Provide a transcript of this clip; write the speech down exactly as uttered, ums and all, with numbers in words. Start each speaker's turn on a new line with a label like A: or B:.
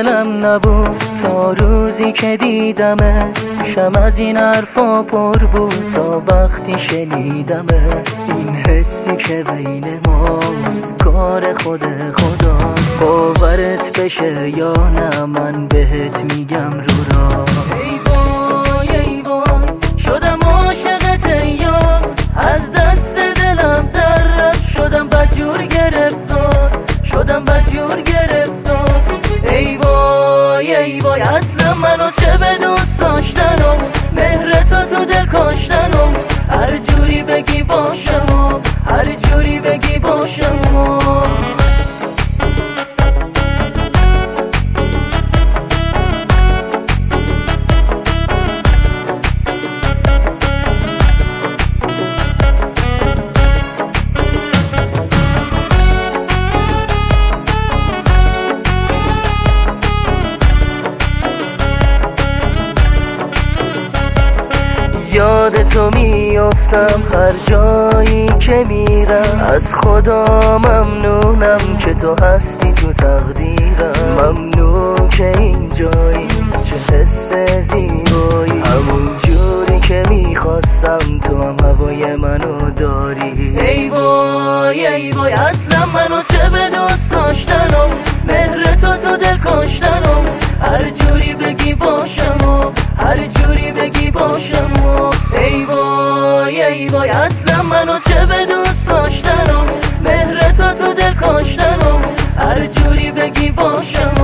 A: دلم نبود تا روزی که دیدمت. شم از این حرفا پر بود تا وقتی شنیدمت. این حسی که بین ماست کار خود خداست. باورت بشه یا نه من بهت میگم رو را. ای وای ای وای شدم عاشقت یار، از دست دلم در رفت. شدم بدجور گرفتار، شدم بدجور گرفتار. ای وای ای وای اصلا منو چه به دوست داشتنم، مهر تو تو دل کاشتنم. هر جوری بگی باشم، هر جوری بگی باشم. یاد تو میافتم هر جایی که میرم. از خدا ممنونم که تو هستی تو تقدیرم. ممنون که این جایی چه حس زیبایی. همون جوری که میخواستم تو هم هوای منو داری. ای وای ای وای اصلا منو چه به دوست داشتنم، مهر تو تو دل کاشتنم. هر جوری بگی باشم، هر جوری بگی باشم. ای وای ای وای اصلا منو چه به دوست داشتنم، مهر تو تو دل کاشتنم. هر جوری بگی باشم،